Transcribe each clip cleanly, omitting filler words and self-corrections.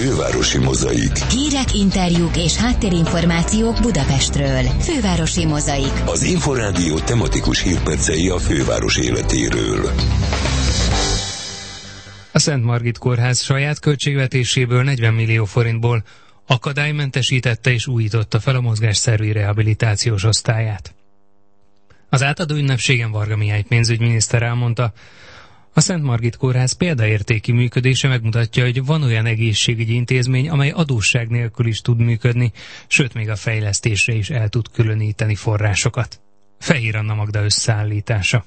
Fővárosi Mozaik. Hírek, interjúk és háttérinformációk Budapestről. Fővárosi Mozaik. Az Inforádió tematikus hírpercei a főváros életéről. A Szent Margit Kórház saját költségvetéséből 40 millió forintból akadálymentesítette és újította fel a mozgásszervi rehabilitációs osztályát. Az átadó ünnepségen Varga Mihály pénzügyminiszter elmondta, a Szent Margit Kórház példaértékű működése megmutatja, hogy van olyan egészségügyi intézmény, amely adósság nélkül is tud működni, sőt még a fejlesztésre is el tud különíteni forrásokat. Fehér Anna Magda összeállítása.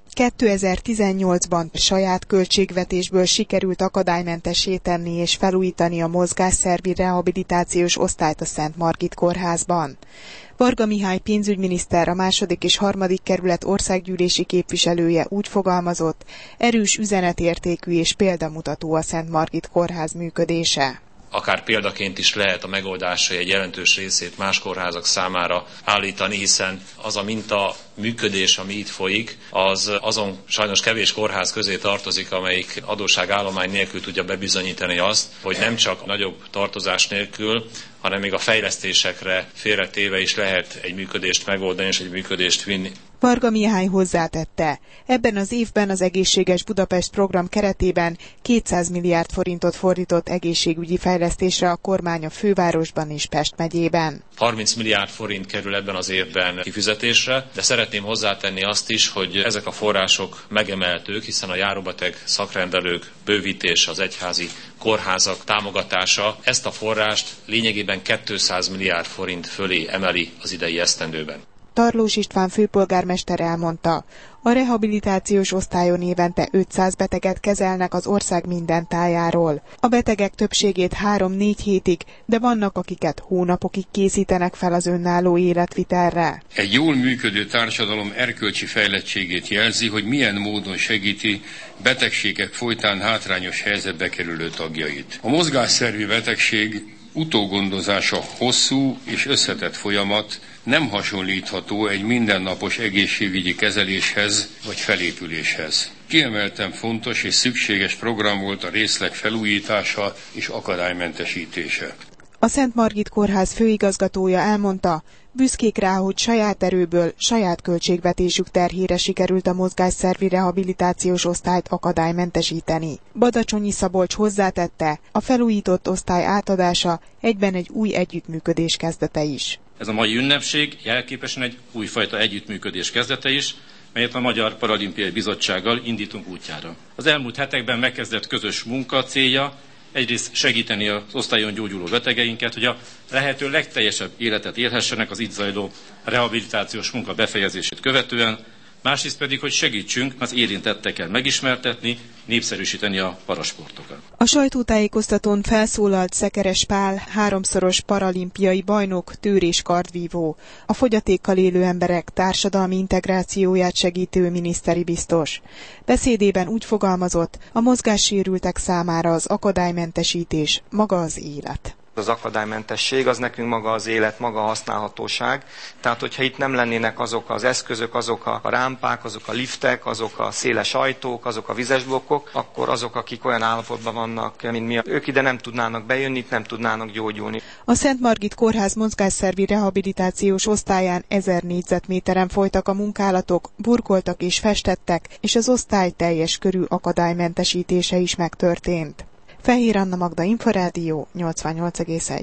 2018-ban saját költségvetésből sikerült akadálymentessé tenni és felújítani a mozgásszervi rehabilitációs osztályt a Szent Margit Kórházban. Varga Mihály pénzügyminiszter, a 2. és 3. kerület országgyűlési képviselője úgy fogalmazott, erős üzenetértékű és példamutató a Szent Margit Kórház működése. Akár példaként is lehet a megoldásai egy jelentős részét más kórházak számára állítani, hiszen az a minta működés, ami itt folyik, az azon sajnos kevés kórház közé tartozik, amelyik adósságállomány nélkül tudja bebizonyítani azt, hogy nem csak nagyobb tartozás nélkül, hanem még a fejlesztésekre félretéve is lehet egy működést megoldani és egy működést vinni. Varga Mihály hozzátette, ebben az évben az Egészséges Budapest program keretében 200 milliárd forintot fordított egészségügyi fejlesztésre a kormány a fővárosban és Pest megyében. 30 milliárd forint kerül ebben az évben kifizetésre, de szeretném hozzátenni azt is, hogy ezek a források megemeltők, hiszen a járóbeteg szakrendelők bővítése, az egyházi kórházak támogatása ezt a forrást lényegében 200 milliárd forint fölé emeli az idei esztendőben. Tarlós István főpolgármester elmondta, a rehabilitációs osztályon évente 500 beteget kezelnek az ország minden tájáról. A betegek többségét 3-4 hétig, de vannak, akiket hónapokig készítenek fel az önálló életvitelre. Egy jól működő társadalom erkölcsi fejlettségét jelzi, hogy milyen módon segíti betegségek folytán hátrányos helyzetbe kerülő tagjait. A mozgásszervi betegség utógondozása hosszú és összetett folyamat, nem hasonlítható egy mindennapos egészségügyi kezeléshez vagy felépüléshez. Kiemelten fontos és szükséges program volt a részleg felújítása és akadálymentesítése. A Szent Margit Kórház főigazgatója elmondta, büszkék rá, hogy saját erőből, saját költségvetésük terhére sikerült a mozgásszervi rehabilitációs osztályt akadálymentesíteni. Badacsonyi Szabolcs hozzátette, a felújított osztály átadása egyben egy új együttműködés kezdete is. Ez a mai ünnepség jelképesen egy újfajta együttműködés kezdete is, melyet a Magyar Paralimpiai Bizottsággal indítunk útjára. Az elmúlt hetekben megkezdett közös munka célja egyrészt segíteni az osztályon gyógyuló betegeinket, hogy a lehető legteljesebb életet élhessenek az itt zajló rehabilitációs munka befejezését követően, másrészt pedig, hogy segítsünk az érintettekkel megismertetni, népszerűsíteni a parasportokat. A sajtótájékoztatón felszólalt Szekeres Pál, 3-szoros paralimpiai bajnok, tőr- és kardvívó, a fogyatékkal élő emberek társadalmi integrációját segítő miniszteri biztos. Beszédében úgy fogalmazott, a mozgássérültek számára az akadálymentesítés maga az élet. Az akadálymentesség, az nekünk maga az élet, maga a használhatóság. Tehát, hogyha itt nem lennének azok az eszközök, azok a rámpák, azok a liftek, azok a széles ajtók, azok a vizes blokkok, akkor azok, akik olyan állapotban vannak, mint mi, ők ide nem tudnának bejönni, itt nem tudnának gyógyulni. A Szent Margit Kórház mozgásszervi rehabilitációs osztályán 1000 négyzetméteren folytak a munkálatok, burkoltak és festettek, és az osztály teljes körű akadálymentesítése is megtörtént. Fehér Anna Magda, Inforádió, 88,1.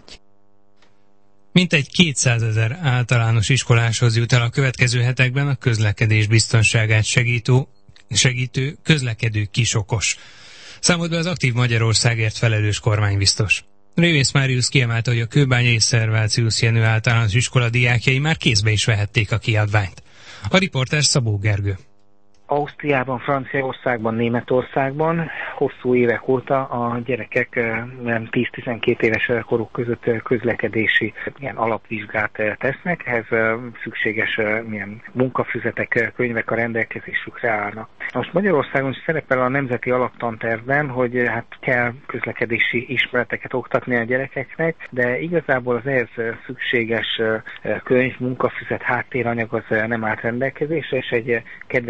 Mintegy 200 000 általános iskoláshoz jut el a következő hetekben a közlekedés biztonságát segítő közlekedő kisokos. Számolt be az Aktív Magyarországért felelős kormánybiztos. Révész Máriusz kiemelte, hogy a kőbányai Szervácius Jenő általános iskola diákjai már kézbe is vehették a kiadványt. A riporter Szabó Gergő. Ausztriában, Franciaországban, Németországban hosszú évek óta a gyerekek 10-12 éves koruk között közlekedési alapvizsgát tesznek, ehhez szükséges munkafüzetek, könyvek a rendelkezésükre állnak. Most Magyarországon is szerepel a Nemzeti Alaptantervben, hogy kell közlekedési ismereteket oktatni a gyerekeknek, de igazából az ehhez szükséges könyv, munkafüzet, háttéranyag az nem állt rendelkezésre, és egy kedves barátom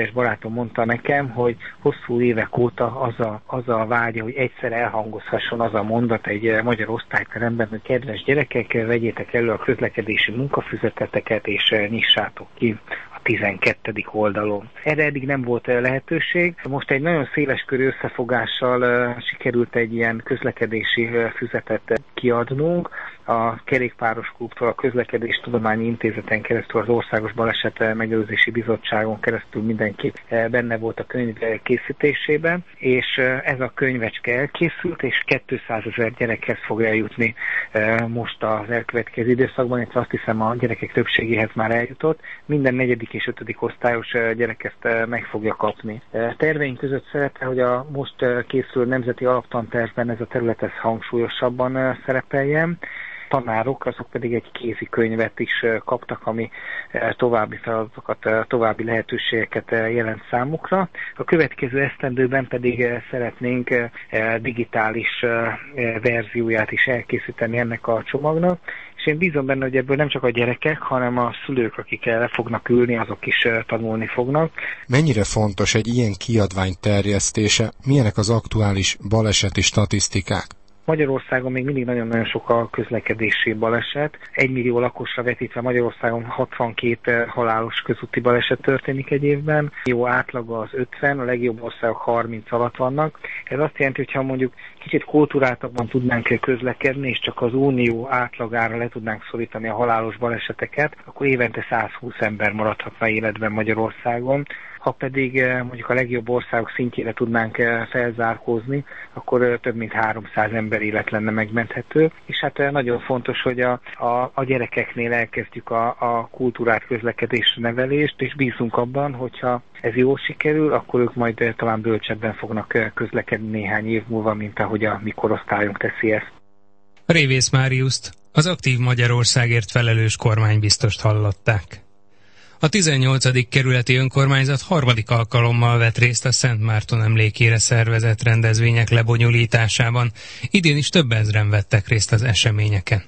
barátom mondta nekem, hogy hosszú évek óta az a vágya, hogy egyszer elhangozhasson az a mondat egy magyar osztályteremben, hogy kedves gyerekek, vegyétek elő a közlekedési munkafüzeteteket, és nyissátok ki a 12. oldalon. Erre eddig nem volt lehetőség. Most egy nagyon széleskörű összefogással sikerült egy ilyen közlekedési füzetet kiadnunk. A Kerékpáros Klubtól, a Közlekedéstudományi Intézeten keresztül, az Országos Baleset Megelőzési Bizottságon keresztül mindenki benne volt a könyv készítésében, és ez a könyvecske elkészült, és 200 000 gyerekhez fog eljutni most az elkövetkező időszakban, és azt hiszem a gyerekek többségéhez már eljutott. Minden 4. és 5. osztályos gyerek ezt meg fogja kapni. Terveink között szerepel, hogy a most készülő nemzeti alaptantervben ez a terület hangsúlyosabban szerepeljen. Tanárok, azok pedig egy kézikönyvet is kaptak, ami további feladatokat, további lehetőségeket jelent számukra. A következő esztendőben pedig szeretnénk digitális verzióját is elkészíteni ennek a csomagnak, és én bízom benne, hogy ebből nem csak a gyerekek, hanem a szülők, akik le fognak ülni, azok is tanulni fognak. Mennyire fontos egy ilyen kiadvány terjesztése? Milyenek az aktuális baleseti statisztikák? Magyarországon még mindig nagyon-nagyon sok a közlekedési baleset. 1 millió lakosra vetítve Magyarországon 62 halálos közúti baleset történik egy évben. Jó átlaga az 50, a legjobb országok 30 alatt vannak. Ez azt jelenti, hogy ha mondjuk kicsit kultúráltabban tudnánk közlekedni, és csak az unió átlagára le tudnánk szorítani a halálos baleseteket, akkor évente 120 ember maradhatna életben Magyarországon. Ha pedig mondjuk a legjobb országok szintjére tudnánk felzárkózni, akkor több mint 300 ember élet lenne megmenthető. És hát nagyon fontos, hogy a gyerekeknél elkezdjük a kultúrát, közlekedésre nevelést, és bízunk abban, hogyha ez jól sikerül, akkor ők majd talán bölcsebben fognak közlekedni néhány év múlva, mint ahogy a mi korosztályunk teszi ezt. Révész Máriuszt, az Aktív Magyarországért felelős kormánybiztost hallották. A 18. kerületi önkormányzat harmadik alkalommal vett részt a Szent Márton emlékére szervezett rendezvények lebonyolításában. Idén is több ezren vettek részt az eseményeken.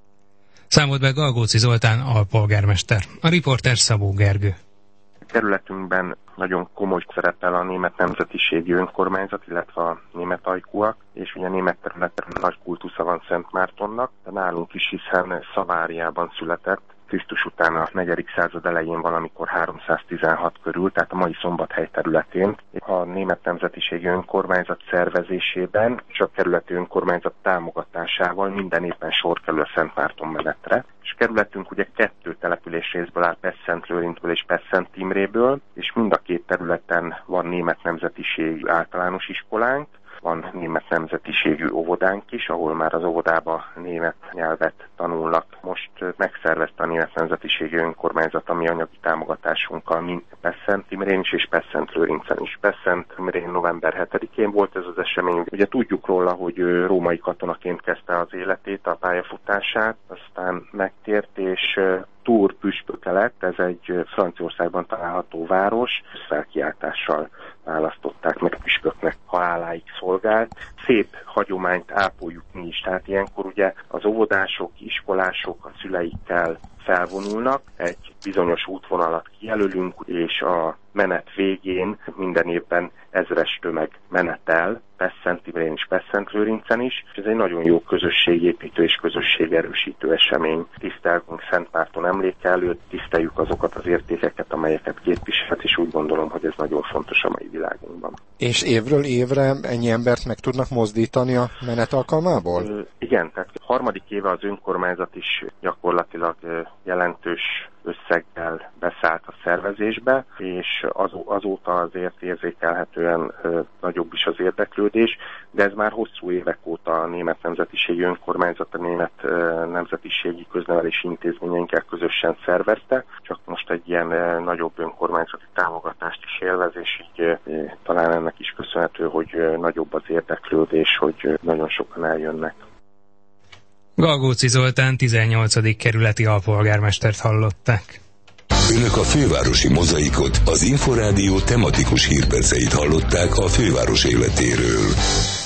Számolt be Galgóci Zoltán alpolgármester, a riporter Szabó Gergő. Kerületünkben nagyon komoly szerepel a német nemzetiségű önkormányzat, illetve a német ajkúak, és ugye német területen nagy kultusza van Szent Mártonnak, de nálunk is, hiszen Szaváriában született, Krisztus után a 4. század elején valamikor 316 körül, tehát a mai Szombathely területén. A német nemzetiségű önkormányzat szervezésében és a kerületi önkormányzat támogatásával minden évben sor kerül a Szent Márton menetre. És kerületünk ugye 2 településrészből áll, Pest-Szentlőrincből és Pest-Szent Imréből, és mind a 2 területen van német nemzetiségű általános iskolánk, van német nemzetiségű óvodánk is, ahol már az óvodába német nyelvet tanulnak. Most megszervezte a német nemzetiségű önkormányzat a mi anyagi támogatásunkkal mind Pest-Szent Imrén is és Pest-Szentlőrincen is. Pest-Szent Imrén november 7-én volt ez az esemény. Ugye tudjuk róla, hogy római katonaként kezdte az életét, a pályafutását, aztán megtért és Tours püspöke lett, ez egy Franciaországban található város, felkiáltással választották meg püspöknek, haláláig szolgált. Szép hagyományt ápoljuk mi is, tehát ilyenkor ugye az óvodások, iskolások a szüleikkel felvonulnak, egy bizonyos útvonalat kijelölünk, és a menet végén minden évben ezres tömeg menetel, Pest-Szent Imrén és Pest-Szentlőrincen is, és ez egy nagyon jó közösségépítő és közösségerősítő esemény. Tisztelünk Szent Márton emléke előtt, tiszteljük azokat az értékeket, amelyeket képviselt, és úgy gondolom, hogy ez nagyon fontos a mai világunkban. És évről évre ennyi embert meg tudnak mozdítani a menet alkalmából? Igen, tehát harmadik éve az önkormányzat is gyakorlatilag jelentős összeggel beszállt a szervezésbe, és azóta azért érzékelhetően nagyobb is az érdeklődés, de ez már hosszú évek óta a német nemzetiségi önkormányzat, a német nemzetiségi köznevelési intézményeinkkel közösen szervezte, csak most egy ilyen nagyobb önkormányzati támogatást is élvez, és így talán ennek is köszönhető, hogy nagyobb az érdeklődés, hogy nagyon sokan eljönnek. Galgóci Zoltán 18. kerületi alpolgármestert hallották. Önök a fővárosi mozaikot, az Inforádió tematikus hírperceit hallották a főváros életéről.